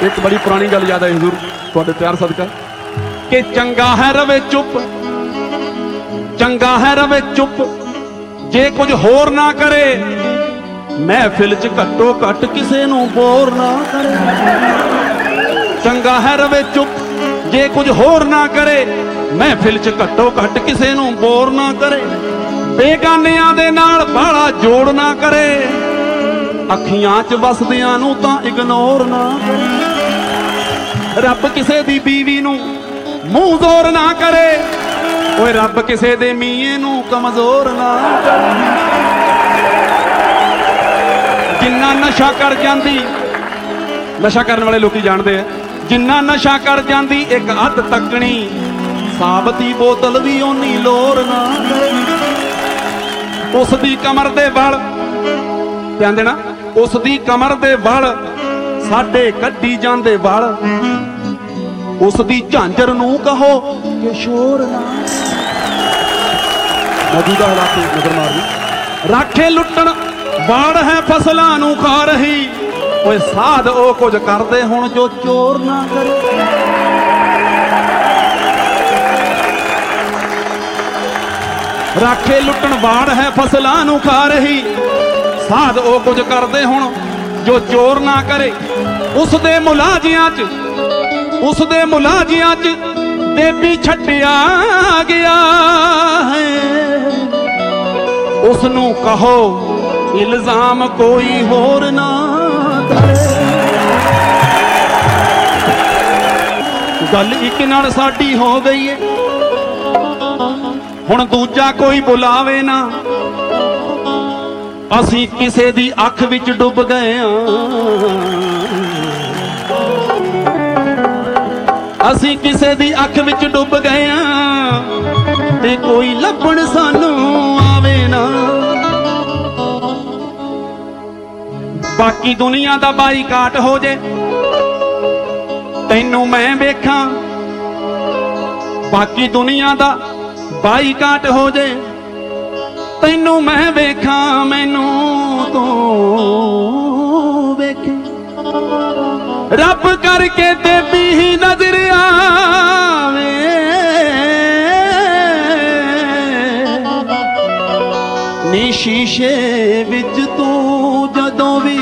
एक बड़ी पुरानी गल याद आई हजूर तुहाडे प्यार सदका कि चंगा है रवे चुप, चंगा है रवे चुप, जे कुछ होर ना करे, महफिल च घट्टो घट किसे नूं बोर ना करे। चंगा है रवे चुप, जे कुछ होर ना करे, महफिल च घट्टो घट किसे नूं बोर ना करे। बेगानियां दे नाल बाला जोड़ ना करे, अखियां च वसदियां नूं तां इग्नोर ना करे। रब किसे दी बीवी नूं मूंह जोर ना करे, ओए रब किसे दे मीए नूं कमजोर ना करे। जिन्ना नशा कर जांदी, नशा करने वाले लोग जानते हैं, जिन्ना नशा कर जांदी एक हद तकनी, साबती बोतल भी ओनी लोर ना करे। उसदी कमर दे वल ध्यान देना, उसदी कमर दे वल साडे कड्डी जांदे वल, उसदी झांझर नूं कहो कि शोर ना। मौजूदा हालात नजर मारनी राखे लुट्टण बाड़ है फसलां नूं खा रही, ओए साध ओ कुछ करदे हुण जो चोर ना करे। राखे लुट्टण बाड़ है फसलां नूं खा रही, साध ओ कुछ करदे हुण जो चोर ना करे। उसदे मुलाजियां च, उसदे मुलाजियां च देवी छड्डिया गया है, उसनूं कहो इल्जाम कोई होर ना करे। गल इक नाल साडी हो गई है, हुण दूजा कोई बुलावे ना, असीं किसे दी अख विच डुब गए असीं किसे दी अख विच डुब गए ते कोई लभण सानू आवे ना। बाकी दुनिया दा बाईकाट हो जे, तैनू मैं वेखां, बाकी दुनिया दा बाईकाट हो जे, तैनू मैं वेखां, मैनू तू वेखे। रब करके देवी ही नजर आवे, नी शीशे विच तू जदों भी